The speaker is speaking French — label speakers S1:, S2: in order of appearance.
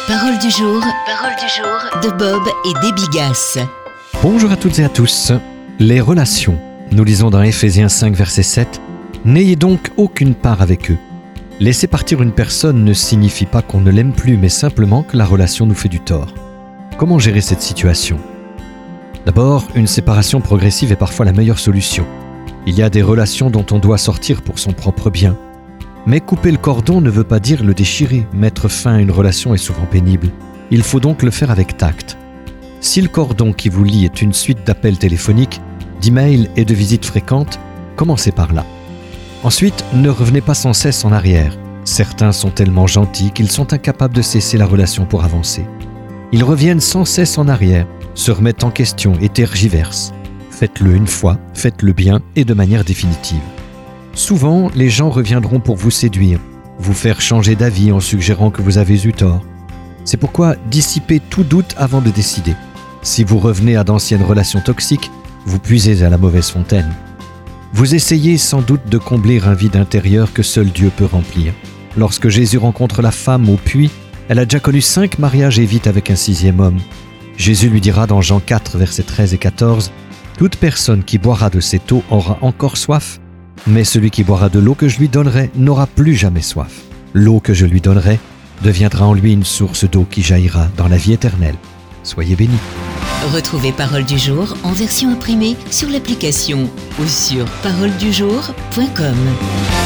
S1: Parole du jour de Bob et Déby Gasse.
S2: Bonjour à toutes et à tous. Les relations, nous lisons dans Éphésiens 5 verset 7, « N'ayez donc aucune part avec eux. Laisser partir une personne ne signifie pas qu'on ne l'aime plus, mais simplement que la relation nous fait du tort. » Comment gérer cette situation ? D'abord, une séparation progressive est parfois la meilleure solution. Il y a des relations dont on doit sortir pour son propre bien. Mais couper le cordon ne veut pas dire le déchirer. Mettre fin à une relation est souvent pénible. Il faut donc le faire avec tact. Si le cordon qui vous lie est une suite d'appels téléphoniques, d'emails et de visites fréquentes, commencez par là. Ensuite, ne revenez pas sans cesse en arrière. Certains sont tellement gentils qu'ils sont incapables de cesser la relation pour avancer. Ils reviennent sans cesse en arrière, se remettent en question et tergiversent. Faites-le une fois, faites-le bien et de manière définitive. Souvent, les gens reviendront pour vous séduire, vous faire changer d'avis en suggérant que vous avez eu tort. C'est pourquoi dissipez tout doute avant de décider. Si vous revenez à d'anciennes relations toxiques, vous puisez à la mauvaise fontaine. Vous essayez sans doute de combler un vide intérieur que seul Dieu peut remplir. Lorsque Jésus rencontre la femme au puits, elle a déjà connu 5 mariages et vit avec un 6e homme. Jésus lui dira dans Jean 4, versets 13 et 14, « Toute personne qui boira de cette eau aura encore soif, mais celui qui boira de l'eau que je lui donnerai n'aura plus jamais soif. L'eau que je lui donnerai deviendra en lui une source d'eau qui jaillira dans la vie éternelle. » Soyez bénis.
S1: Retrouvez Parole du jour en version imprimée sur l'application ou sur paroledujour.com.